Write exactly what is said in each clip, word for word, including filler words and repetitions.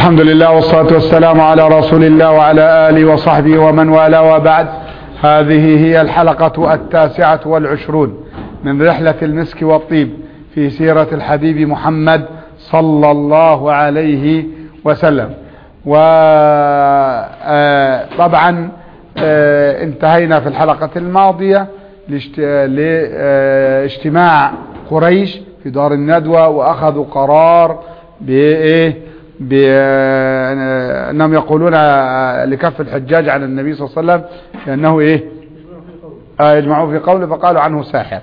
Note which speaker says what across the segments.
Speaker 1: الحمد لله والصلاة والسلام على رسول الله وعلى آله وصحبه ومن والاه، وبعد. هذه هي الحلقة التاسعة والعشرون من رحلة المسك والطيب في سيرة الحبيب محمد صلى الله عليه وسلم. وطبعا انتهينا في الحلقة الماضية لاجتماع قريش في دار الندوة، وأخذوا قرار بإيه بأنهم يقولون لكف الحجاج على النبي صلى الله عليه وسلم لأنه إيه يجمعوا في قوله فقالوا عنه ساحر.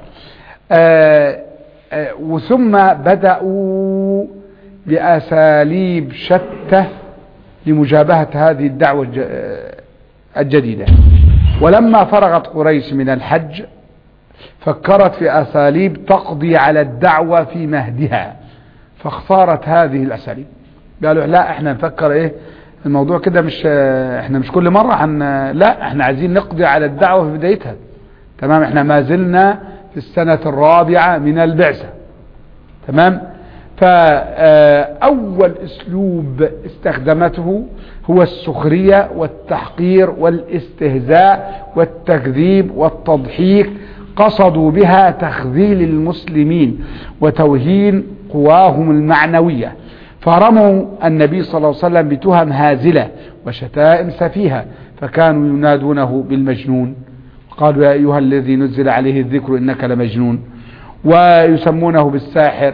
Speaker 1: وثم بدأوا بأساليب شتى لمجابهة هذه الدعوة الجديدة. ولما فرغت قريش من الحج فكرت في أساليب تقضي على الدعوة في مهدها، فاختارت هذه الأساليب. قالوا لا احنا نفكر ايه الموضوع كده، مش احنا مش كل مرة حن لا احنا عايزين نقضي على الدعوة في بدايتها. تمام، احنا ما زلنا في السنة الرابعة من البعثة. تمام، فأول اسلوب استخدمته هو السخرية والتحقير والاستهزاء والتكذيب والتضحيك، قصدوا بها تخذيل المسلمين وتوهين قواهم المعنوية، فرموا النبي صلى الله عليه وسلم بتهم هازلة وشتائم سفيهة، فكانوا ينادونه بالمجنون، قالوا يا أيها الذي نزل عليه الذكر إنك لمجنون، ويسمونه بالساحر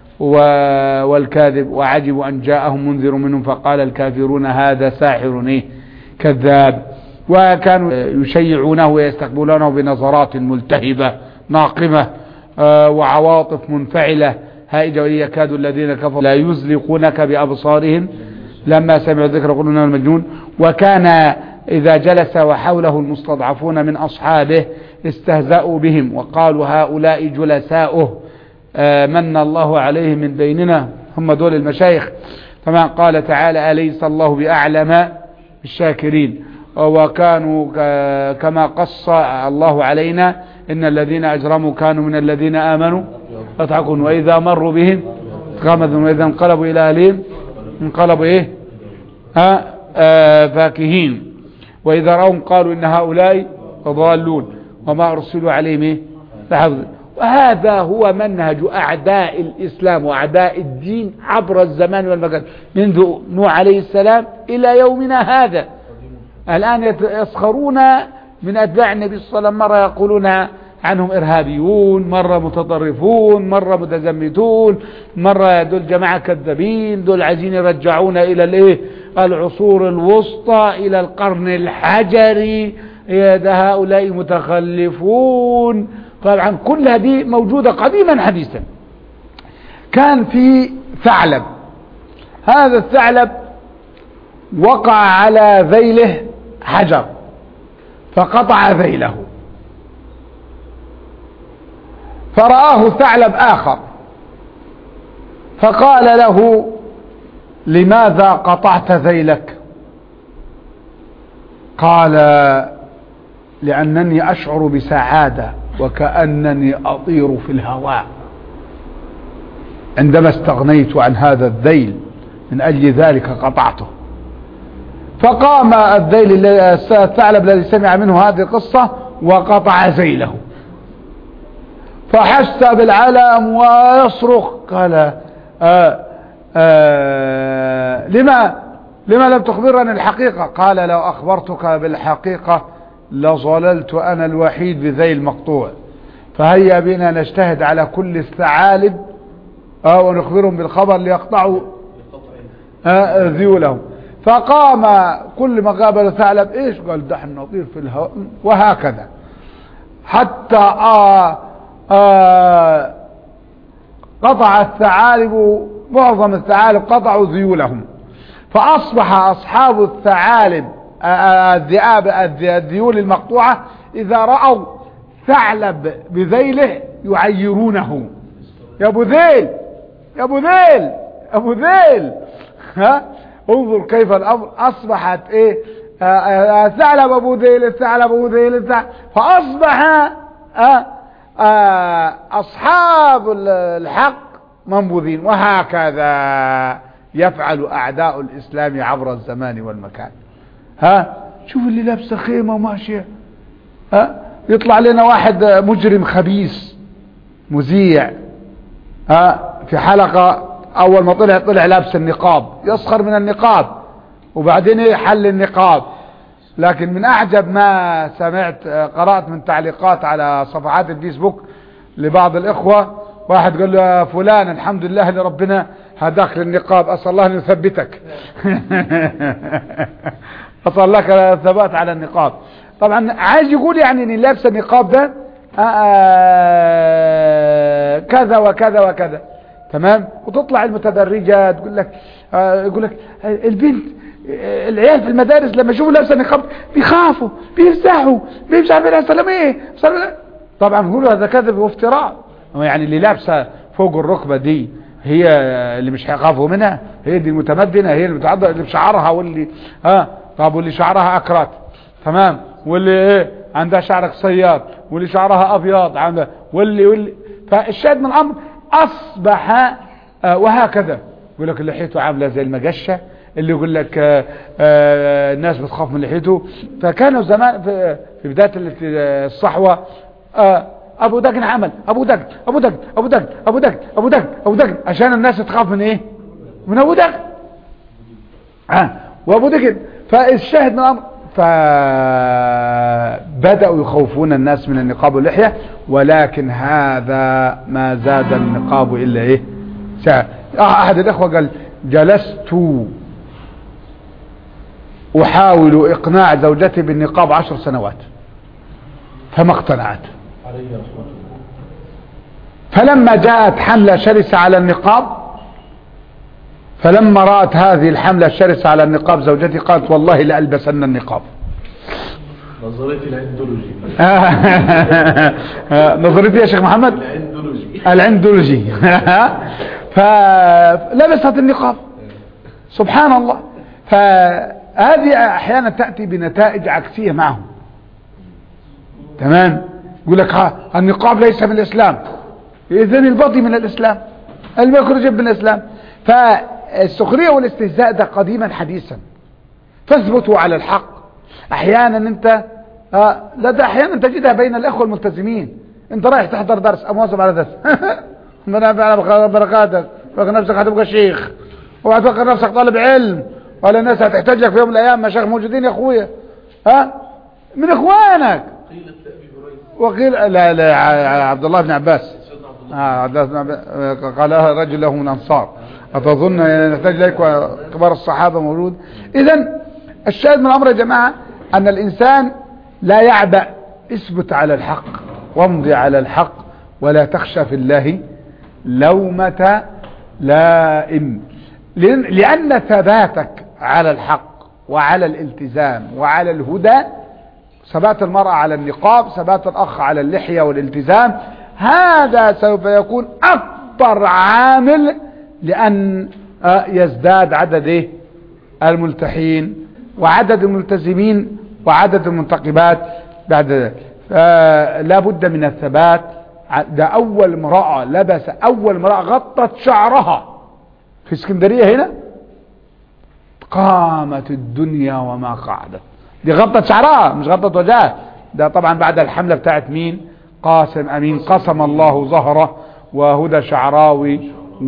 Speaker 1: والكاذب، وعجبوا أن جاءهم منذر منهم فقال الكافرون هذا ساحر إيه كذاب. وكانوا يشيعونه ويستقبلونه بنظرات ملتهبة ناقمة وعواطف منفعلة هائجة، ويكاد الذين كفروا لا يزلقونك بأبصارهم لما سمعوا الذكر يقولون انه مجنون. وكان إذا جلس وحوله المستضعفون من أصحابه استهزأوا بهم وقالوا هؤلاء جلساؤه من الله عليهم من بيننا، هم دول المشايخ. كما قال تعالى أليس الله بأعلم بالشاكرين. وكانوا كما قص الله علينا إن الذين أجرموا كانوا من الذين آمنوا يضحكون وإذا مروا بهم غمزوا وإذا انقلبوا إلى أهلهم انقلبوا إيه ها آه فاكهين وإذا رأوا قالوا إن هؤلاء ضالون وما أرسلوا عليهم إيه فحفظ. وهذا هو منهج أعداء الإسلام وأعداء الدين عبر الزمان والمكان منذ نوح عليه السلام إلى يومنا هذا. الآن يسخرون من أتباع النبي صلى الله عليه وسلم، مرة يقولون عنهم إرهابيون، مرة متطرفون، مرة متزمتون، مرة دول جماعة كذابين، دول عايزين يرجعون إلى الإيه العصور الوسطى إلى القرن الحجري، ده هؤلاء متخلفون. طبعا كل هذه موجودة قديما حديثا. كان في ثعلب، هذا الثعلب وقع على ذيله حجر فقطع ذيله، فرآه ثعلب آخر فقال له لماذا قطعت ذيلك؟ قال لأنني أشعر بسعادة وكأنني أطير في الهواء عندما استغنيت عن هذا الذيل، من أجل ذلك قطعته. فقام الذيل الثعلب الذي سمع منه هذه القصة وقطع ذيله، فحس بالعلم ويصرخ قال آآ آآ لما لما لم تخبرني الحقيقة؟ قال لو أخبرتك بالحقيقة لظللت أنا الوحيد بذيل مقطوع، فهيا بنا نجتهد على كل الثعالب ونخبرهم بالخبر ليقطعوا ذيولهم. فقام كل ما قابل ثعلب ايش قال ده احنا نطير في الهواء، وهكذا حتى آه آه قطع الثعالب، معظم الثعالب قطعوا ذيولهم، فأصبح أصحاب الثعالب الذئاب الذيول المقطوعة إذا رأوا ثعلب بذيله يعيرونه يا ابو ذيل يا ابو ذيل يا ابو ذيل. ها انظر كيف الأمر، أصبحت ايه ثعلب ابو ذيل الثعلب ابو ذيل الثعلب، فأصبح آه آه أصحاب الحق منبوذين. وهكذا يفعل أعداء الإسلام عبر الزمان والمكان. ها شوف اللي لابسه خيمة وماشية، ها يطلع لنا واحد مجرم خبيث مذيع ها في حلقة، أول ما طلع طلع لابس النقاب يسخر من النقاب، وبعدين يحل النقاب. لكن من أعجب ما سمعت قرأت من تعليقات على صفحات الفيسبوك لبعض الإخوة، واحد قال له يا فلان الحمد لله اللي ربنا هداك للنقاب، أسأل الله أن يثبتك. أسأل الله الثبات على النقاب. طبعا عايز يقول يعني ان لابس النقاب ده كذا وكذا وكذا، تمام. وتطلع المتدرجة تقول لك يقول لك البنت العيال في المدارس لما يشوفوا لابسه النقاب بيخافوا بيفزعوا بيفزعوا من السلام ايه. طبعا يقولوا هذا كذب وافتراء. يعني اللي لابسه فوق الركبه دي هي اللي مش هيخافوا منها؟ هي دي المتمدنه، هي اللي بتعض اللي بشعرها واللي ها طب واللي شعرها اكرات، تمام، واللي ايه عندها شعر قصير، واللي شعرها ابيض عندها، واللي واللي فالشاهد من الامر اصبح آه وهكذا. يقول لك لحيته عامله زي المجشه، اللي يقول لك آه آه الناس بتخاف من لحيته. فكانوا زمان في, في بدايه الصحوه آه ابو دقن عمل ابو دقن ابو دقن ابو دقن ابو دقن ابو دقن ابو دقن عشان الناس تخاف من ايه؟ من ابو دقن اه وابو دقن. فالشاهد من الامر فبدأوا يخوفون الناس من النقاب واللحية، ولكن هذا ما زاد النقاب إلا إيه ساعة. أحد الأخوة قال جلست أحاول إقناع زوجتي بالنقاب عشر سنوات فما اقتنعت، فلما جاءت حملة شرسة على النقاب، فلما رأت هذه الحملة الشرسة على النقاب زوجتي قالت والله لألبسن النقاب.
Speaker 2: نظريتي العندولوجي.
Speaker 1: نظريتي يا شيخ محمد
Speaker 2: العندولوجي
Speaker 1: العندولوجي. فلبست النقاب سبحان الله. فهذه أحيانا تأتي بنتائج عكسية معهم، تمام. يقول لك ها النقاب ليس من الإسلام، إذن البطي من الإسلام، المخرج من الإسلام. فالسخرية والاستهزاء ده قديما حديثا، فاثبتوا على الحق. احيانا انت آه لا ده احيانا تجدها بين الاخوة الملتزمين، انت رايح تحضر درس امواظب على درس ربنا بركاتك، فاكر نفسك هتبقى شيخ، وهتفكر نفسك طالب علم، ولا الناس هتحتاج لك في يوم من الايام. مشايخ موجودين يا اخويا ها من اخوانك. وقيل لا لا عبد الله بن عباس آه عبد الله بن عباس قالها رجل له من انصار، أتظن نحتاج إليك كبار الصحابة موجود. إذن الشاهد من الأمر يا جماعة أن الإنسان لا يعبأ، اثبت على الحق وامضي على الحق ولا تخشى في الله لومة لائم، لأن ثباتك على الحق وعلى الالتزام وعلى الهدى، ثبات المرأة على النقاب، ثبات الأخ على اللحية والالتزام، هذا سوف يكون أكبر عامل لأن يزداد عدد الملتحين وعدد الملتزمين وعدد المنتقبات بعد ذلك. لا بد من الثبات. ده أول امرأة لبس، أول امرأة غطت شعرها في اسكندرية هنا، قامت الدنيا وما قعدت. دي غطت شعرها مش غطت وجهها. ده طبعا بعد الحملة بتاعت مين؟ قاسم أمين قسم الله ظهره، وهدى شعراوي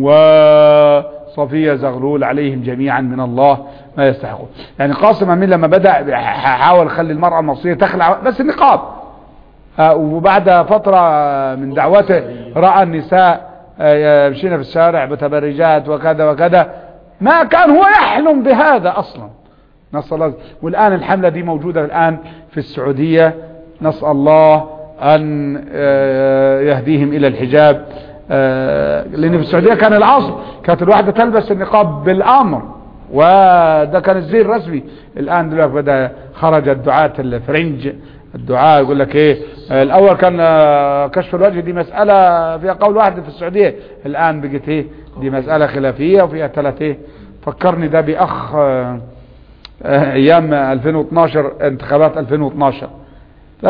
Speaker 1: وصفية زغلول عليهم جميعا من الله ما يستحقون. يعني قاسم أمين لما بدأ حاول خلي المرأة المصرية تخلع بس النقاب، وبعد فترة من دعوته رأى النساء يمشين في الشارع بتبرجات وكذا وكذا، ما كان هو يحلم بهذا أصلا. نسأل الله. والآن الحملة دي موجودة الآن في السعودية، نسأل الله أن يهديهم إلى الحجاب، لأن في السعودية كان العصر كانت الواحدة تلبس النقاب بالأمر، وده كان الزي الرسمي. الآن دلوقتي بدأ خرج الدعاة الفرنج، الدعاء يقول لك ايه، الاول كان كشف الوجه دي مسألة فيها قول واحد في السعودية، الان بقت ايه دي مسألة خلافية وفيها ثلاث ايه. فكرني ده باخ ايام ألفين واثناشر انتخابات ألفين واثناشر، ف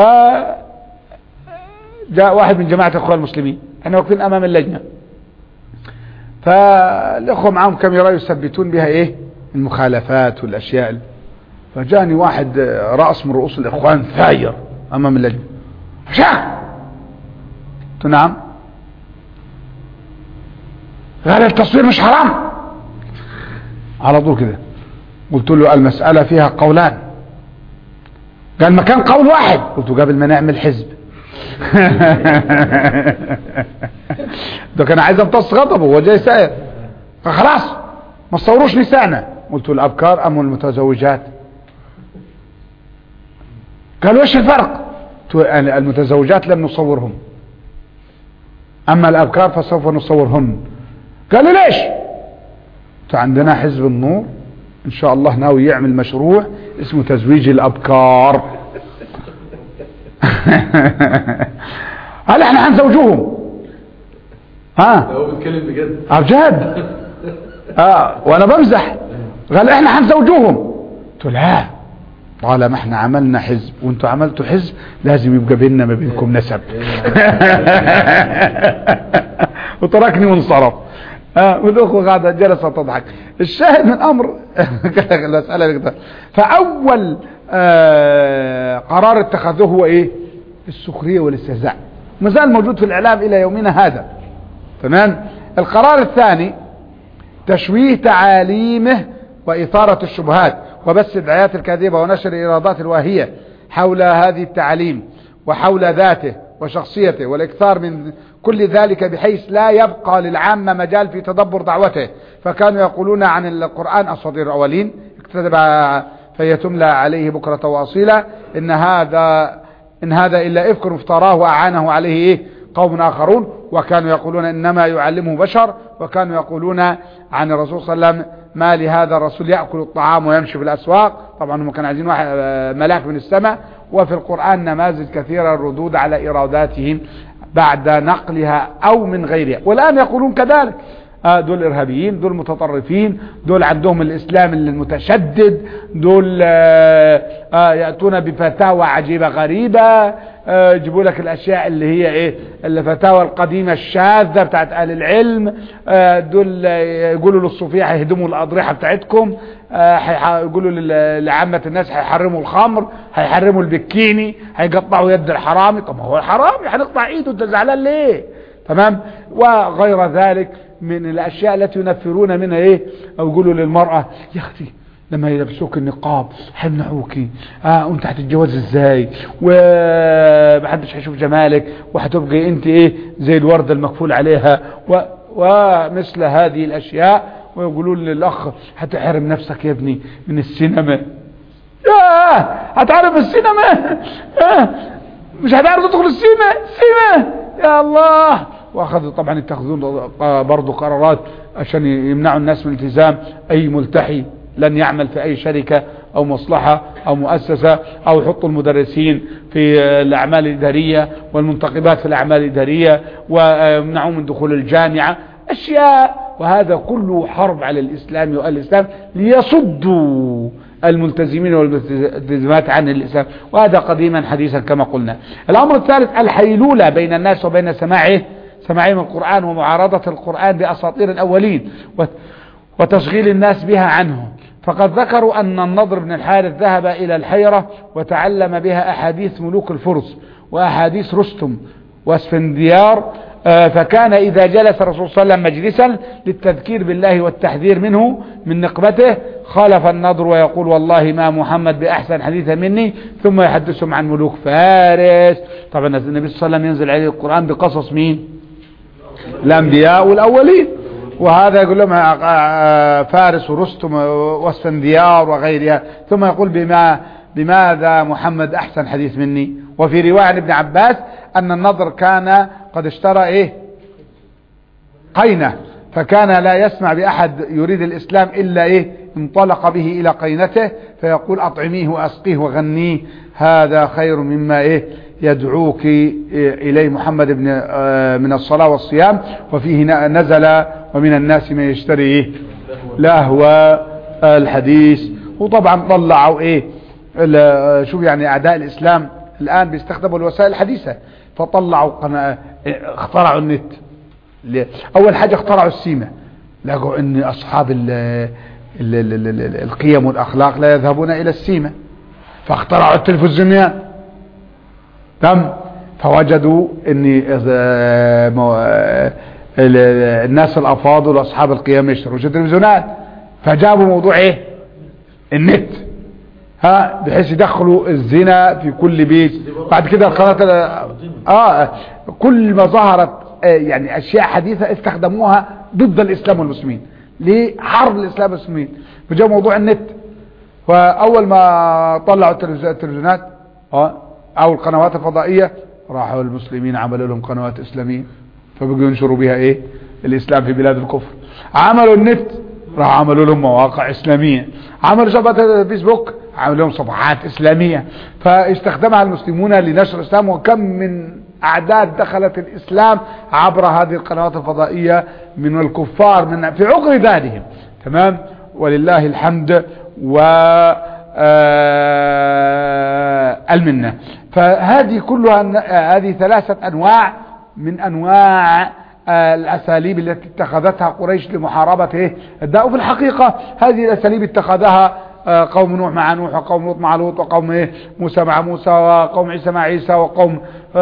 Speaker 1: جاء واحد من جماعة الاخوان المسلمين، احنا واقفين امام اللجنة، فالإخوة معهم كاميرا يثبتون بها إيه المخالفات والأشياء. فجاني واحد رأس من رؤوس الإخوان ثاير أمام اللجنة، شاء قلت نعم، قال التصوير مش حرام على طول كده. قلت له المسألة فيها قولان. قال ما كان قول واحد. قلت له قبل ما نعمل حزب ده كان عايز امتص غضبه وهو جاي سائر، فخلاص ما تصوروش نساءنا. قلت له الأبكار أم المتزوجات؟ قال وش الفرق؟ المتزوجات لم نصورهم، أما الأبكار فسوف نصورهن. قال لي ليش؟ قلت عندنا حزب النور إن شاء الله ناوي يعمل مشروع اسمه تزويج الأبكار. قال احنا هنزوجوهم. ها
Speaker 2: هو بيتكلم بجد؟
Speaker 1: اه بجد. اه وانا بمزح. قال احنا هنزوجوهم. قلت لا، طالما احنا عملنا حزب وانتوا عملتوا حزب لازم يبقى بيننا ما بينكم نسب. وتركني وانصرف. اه والاخوه قاعده جلست تضحك. الشاهد من امر المساله. فاول آه قرار اتخذوه هو ايه؟ السخريه والاستهزاء، ما زال موجود في الاعلام الى يومنا هذا. تمام. القرار الثاني تشويه تعاليمه واثاره الشبهات وبث الدعايات الكاذبه ونشر الايرادات الواهيه حول هذه التعاليم وحول ذاته وشخصيته، والاكثار من كل ذلك بحيث لا يبقى للعامة مجال في تدبر دعوته. فكانوا يقولون عن القرآن أساطير الأولين اكتذب فهي تملى عليه بكرة وأصيلا، إن هذا إن هذا إلا إفك افتراه وأعانه عليه إيه قوم آخرون. وكانوا يقولون إنما يعلمه بشر. وكانوا يقولون عن الرسول صلى الله عليه وسلم ما لهذا الرسول يأكل الطعام ويمشي في الأسواق. طبعا هم كانوا عايزين واحد ملاك من السماء. وفي القرآن نماذج كثيرة الردود على إيراداتهم بعد نقلها أو من غيرها. والآن يقولون كذلك. آه دول إرهابيين، دول متطرفين، دول عندهم الإسلام المتشدد، دول آه آه يأتون بفتاوى عجيبة غريبة، آه يجيبوا لك الأشياء اللي هي إيه الفتاوى القديمة الشاذة بتاعت أهل العلم. آه دول يقولوا للصوفية هيهدموا الأضرحة بتاعتكم، آه يقولوا لعامة الناس هيحرموا الخمر، هيحرموا البكيني، هيقطعوا يد الحرامي. طب ما هو الحرامي هنقطع ايده، انت زعلان ليه؟ تمام. وغير ذلك من الاشياء التي ينفرون منها ايه او يقولوا للمرأة يا اختي لما يلبسوك النقاب هيمنعوكي، اه وانت هتتجوز ازاي ومحدش هيشوف جمالك وهتبقي انت ايه زي الوردة المكفول عليها و... ومثل هذه الاشياء. ويقولون للاخ هتحرم نفسك يا ابني من السينما. ياه هتعرف السينما؟ آه مش هتعرف تدخل السينما سينما يا الله. واخذوا طبعا يتخذون برضو قرارات عشان يمنعوا الناس من الالتزام. اي ملتحي لن يعمل في اي شركة او مصلحة او مؤسسة، او يحطوا المدرسين في الاعمال الادارية والمنتقبات في الاعمال الادارية، ويمنعوا من دخول الجامعة اشياء. وهذا كله حرب على الاسلام والاسلام ليصدوا الملتزمين والملتزمات عن الاسلام. وهذا قديما حديثا كما قلنا. الامر الثالث الحيلولة بين الناس وبين سماعه سماعهم القرآن ومعارضة القرآن بأساطير الأولين وتشغيل الناس بها عنه. فقد ذكروا أن النضر بن الحارث ذهب إلى الحيرة وتعلم بها أحاديث ملوك الفرس وأحاديث رستم واسفنديار. فكان إذا جلس الرسول صلى الله عليه وسلم مجلسا للتذكير بالله والتحذير منه من نقمته خالف النضر ويقول والله ما محمد بأحسن حديثا مني، ثم يحدثهم عن ملوك فارس. طبعا النبي صلى الله عليه وسلم ينزل عليه القرآن بقصص مين؟ الأنبياء والأولين. وهذا يقول لهم فارس ورستم واسفنديار وغيرها، ثم يقول بما بماذا محمد أحسن حديث مني. وفي رواية عن ابن عباس أن النضر كان قد اشترى إيه قينة، فكان لا يسمع بأحد يريد الإسلام إلا إيه انطلق به إلى قينته فيقول أطعميه وأسقيه وغنيه، هذا خير مما إيه يدعوك إليه محمد بن من الصلاة والصيام. وفيه نزل ومن الناس من يشتري إيه لهو الحديث. وطبعا طلعوا إيه شوف يعني أعداء الإسلام الآن بيستخدموا الوسائل الحديثة، فطلعوا قناة اخترعوا النت. أول حاجة اخترعوا السيمة، لقوا ان اصحاب ال ال ال ال ال القيم والاخلاق لا يذهبون الى السيما، فاخترعوا التلفزيونات. تم فوجدوا ان الناس الافاضل واصحاب القيم يشتروا التلفزيونات، فجابوا موضوع ايه؟ النت، ها، بحيث يدخلوا الزنا في كل بيت. بعد كده القناه اه كل ما ظهرت يعني اشياء حديثه استخدموها ضد الاسلام والمسلمين، لحرب الاسلام والمسلمين، فجاء موضوع النت. فاول ما طلعوا التلفزيونات اه او القنوات الفضائيه، راحوا المسلمين عملوا لهم قنوات اسلاميه، فبقوا ينشروا بها ايه؟ الاسلام في بلاد الكفر. عملوا النت، راح عملوا لهم مواقع اسلاميه. عملوا شبكات الفيسبوك، عملوا لهم صفحات اسلاميه، فاستخدمها المسلمون لنشر الاسلام. وكم من اعداد دخلت الاسلام عبر هذه القنوات الفضائيه من الكفار من في عقر دارهم. تمام، ولله الحمد و المنه. فهذه كلها هذه ثلاثه انواع من انواع الاساليب التي اتخذتها قريش لمحاربة ايه الداء. وفي الحقيقة هذه الاساليب اتخذها قوم نوح مع نوح، وقوم لوط مع لوط، وقوم ايه موسى مع موسى، وقوم عيسى مع عيسى، وقوم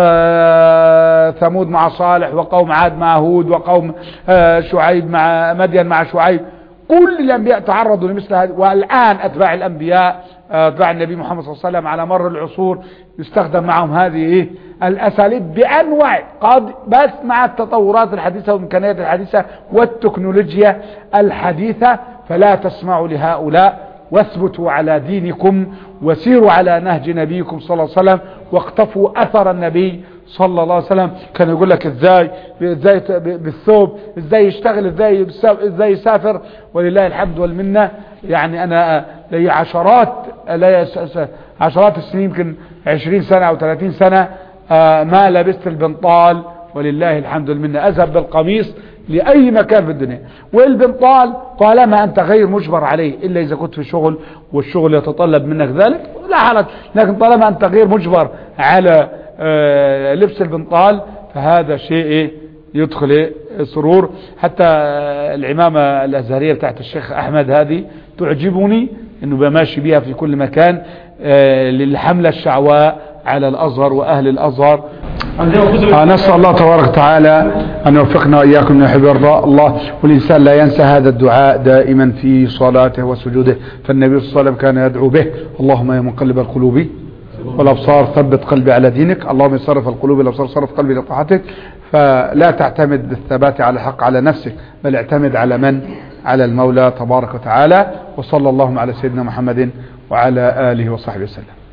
Speaker 1: ثمود مع صالح، وقوم عاد مع هود، وقوم شعيب مع مدين مع شعيب. كل الانبياء تعرضوا لمثل هذا. والان اتباع الانبياء اتباع النبي محمد صلى الله عليه وسلم على مر العصور يستخدم معهم هذه ايه الاساليب بانواع، قد بس مع التطورات الحديثة والامكانيات الحديثة والتكنولوجيا الحديثة. فلا تسمعوا لهؤلاء، واثبتوا على دينكم، وسيروا على نهج نبيكم صلى الله عليه وسلم، واقتفوا اثر النبي صلى الله عليه وسلم. كان يقول لك ازاي ازاي بالثوب، ازاي يشتغل، ازاي ازاي يسافر. ولله الحمد والمنه. يعني انا لي عشرات لي عشرات السنين، يمكن عشرين سنة او ثلاثين سنة ما لبست البنطال، ولله الحمد والمنه. اذهب بالقميص لأي مكان في الدنيا. والبنطال طالما أنت غير مجبر عليه إلا إذا كنت في شغل والشغل يتطلب منك ذلك لا حرج، لكن طالما أنت غير مجبر على لبس البنطال فهذا شيء يدخل سرور. حتى العمامة الأزهرية بتاعت الشيخ أحمد هذه تعجبني، إنه بماشي بها في كل مكان للحملة الشعواء على الأزهر وأهل الأزهر. نسأل الله تبارك وتعالى أن يوفقنا وإياكم من يحب ويرضى الله. والإنسان لا ينسى هذا الدعاء دائما في صلاته وسجوده، فالنبي صلى الله عليه وسلم كان يدعو به: اللهم يا مقلب القلوب والأبصار ثبت قلبي على دينك، اللهم يصرف القلوب والأبصار صرف قلبي لطاعتك. فلا تعتمد بالثبات على الحق على نفسك، بل اعتمد على من؟ على المولى تبارك وتعالى. وصلى اللهم على سيدنا محمد وعلى آله وصحبه وسلم.